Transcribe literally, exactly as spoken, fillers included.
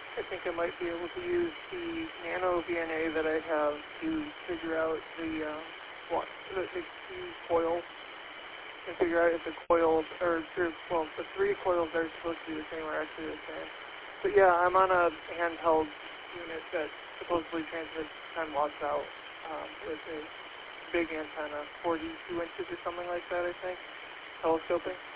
I think I might be able to use the nano V N A that I have to figure out the, uh, what, the, the key coil, and figure out if the coils, or, well, the three coils that are supposed to be the same are actually the same. But yeah, I'm on a handheld unit that supposedly transmits ten watts out um, with a big antenna, forty-two inches or something like that, I think, telescoping.